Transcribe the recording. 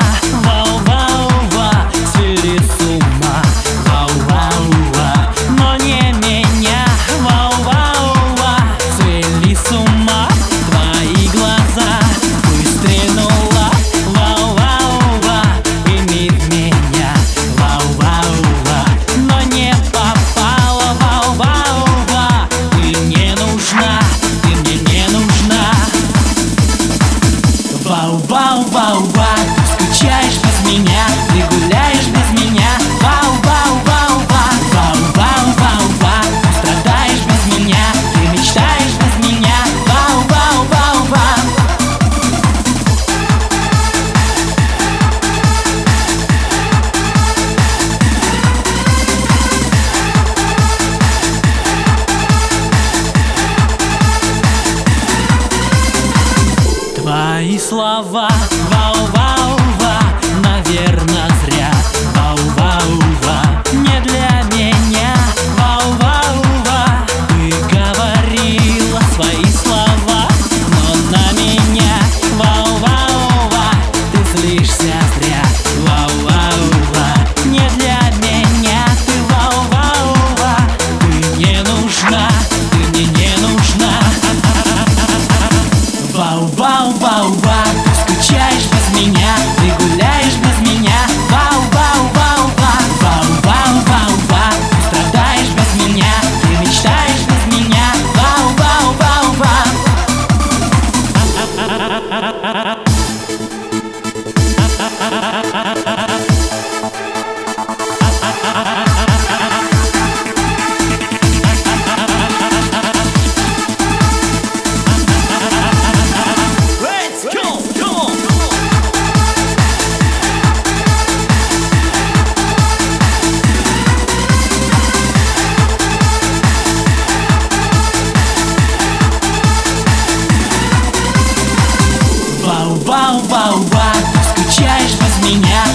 вау-вау-ва, свели с ума, вау-вау-ва, но не меня, вау-вау-ва, свели с ума твои глаза. Выстрелила, вау-вау-ва, и не в меня, вау-вау-ва, но не попала, вау-вау-ва. Ты мне нужна, ты мне не нужна. Вау-вау-вау-ва, скучаешь без меня, ты гуляешь без меня. Вау-вау-вау-ва, вау-вау-вау-ва, страдаешь без меня, ты мечтаешь без меня. Вау-вау-вау-ва. Твои слова, вау-вау-ва, наверно, зря. Вау-вау-ва, не для меня, вау-вау-ва. Ты говорила свои слова, но на меня, вау-вау-ва, ты злишься зря. Вау-вау-ва, не для меня, ты вау-вау-ва. Ты мне нужна, ты мне не нужна. Вау-вау-вау-ва, ты скучаешь без меня, ты гуляешь без меня. Вау-вау-вау-ва, вау-вау-вау-ва, ты страдаешь без меня, ты мечтаешь без меня. Вау-вау-вау-ва. Вау-вау-вау-ва, ты скучаешь без меня.